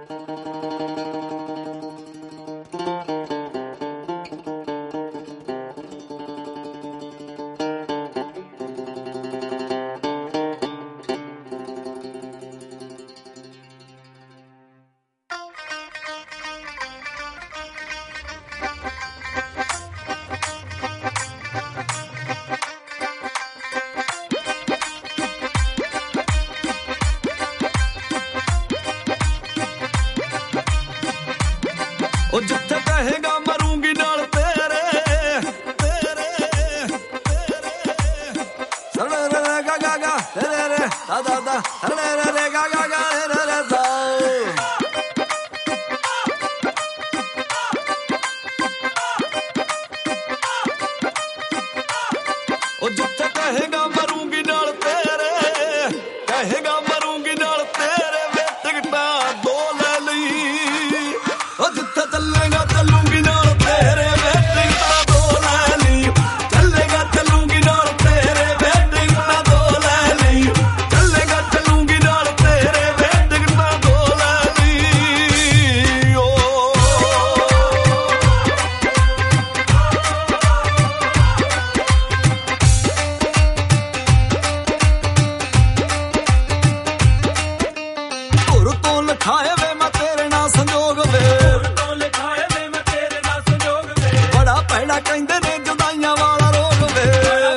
ਉਹ ਜਿੱਥੇ ਕਹੇਗਾ ਮਰੂੰਗੀ ਨਾਲ ਤੇਰੇ ਤੇਰੇ ਸਣੇ ਰੇ ਗਾ ਗਾ ਗਾ ਰੇ ਰੇ ਦਾ ਦਾ ਦਾ ਸਣੇ ਰੇ ਗਾ ਗਾ ਗਾ ਰੇ ਰੇ ਦਾ ਉਹ ਜਿੱਥੇ ਕਹੇਗਾ ਮਰੂੰਗੀ ਨਾਲ ਤੇਰੇ ਕਹੇਗਾ ਮਰੂੰਗੀ ਨਾਲ ਤੇਰੇ ਵੇ ਟਿਕਟਾਂ ਦੋ ਲੈ ਲਈ ਉਹ ਜਿੱਥੇ ਚੱਲੇਗਾ ਚੱਲੂਗੀ ਨਾਲ ਤੇਰੇ ਵੇ ਟਿਕਟਾਂ ਦੋ ਲੈ ਲਈ ਚੱਲੇਗਾ ਚੱਲੂਗੀ ਨਾਲ ਤੇਰੇ ਵੇ ਟਿਕਟਾਂ ਦੋ ਲੈ ਲਈ ਚੱਲੇਗਾ ਚੱਲੂਗੀ ਨਾਲ ਤੇਰੇ ਵੇ ਟਿਕਟਾਂ ਦੋ ਲੈ ਲਈ ਓ ਧੁਰ ਤੋਂ ਲਿਖਾਏ ਵੇ ਮੈਂ ਤੇਰੇ ਨਾਲ ਸੰਜੋਗ ਵੇ ਬੜਾ ਭੈੜਾ ਕਹਿੰਦੇ ਨੇ ਜੁਦਾਈਆਂ ਵਾਲਾ ਰੋਗ ਵੇ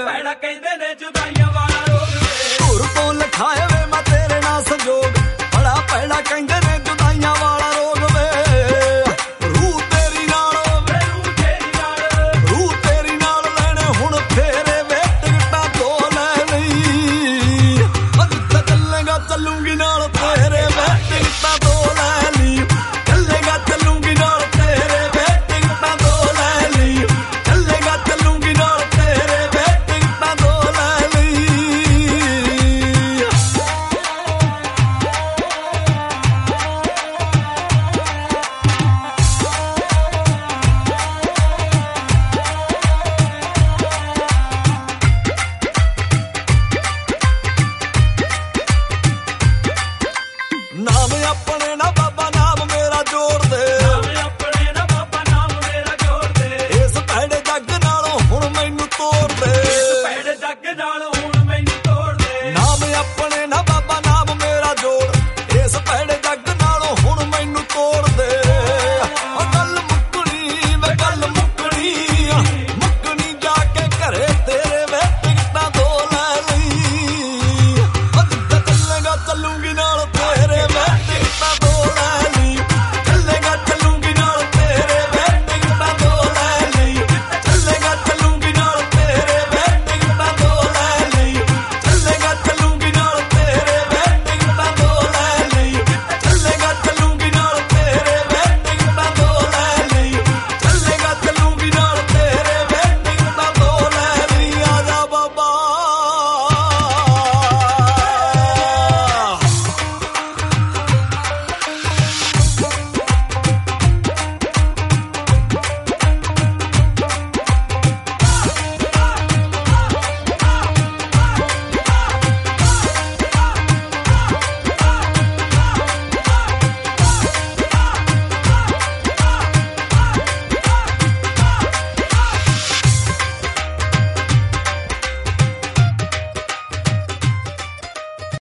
ਧੁਰ ਤੋਂ ਲਿਖਾਏ ਵੇ ਮੈਂ ਤੇਰੇ ਨਾਲ ਸੰਜੋਗ ਬੜਾ ਭੈੜਾ ਕਹਿੰਦੇ ਨੇ ਜੁਦਾਈਆਂ ਵਾਲਾ ਰੋਗ ਵੇ ਰੂਹ ਤੇਰੀ ਨਾਲ ਰੂਹ ਤੇਰੀ ਨਾਲ ਲੈਣੇ ਹੁਣ ਫੇਰੇ ਵੇ ਟਿਕਟਾਂ ਦੋ ਲੈ ਲਈ ਜਿੱਥੇ ਚੱਲੇਗਾ ਚੱਲੂਗੀ ਨਾਲ ਤੇਰੇ ਵੇ ਟਿਕਟਾਂ ਦੋ ਲੈ ਲਈ ਚੱਲੇਗਾ ਚੱਲੂਗੀ ਨਾਲ ਤੇਰੇ ਵੇ ਟਿਕਟਾਂ ਦੋ ਲੈ ਲਈ ਚੱਲੇਗਾ ਚੱਲੂਗੀ ਨਾਲ ਤੇਰੇ ਵੇ ਟਿਕਟਾਂ ਦੋ ਲੈ ਲਈ ਨਾਮ ਆਪਣੇ ਨਾ ਬਾਬਾ ਨਾਮ ਮੇਰਾ ਜੋੜ ਦੇ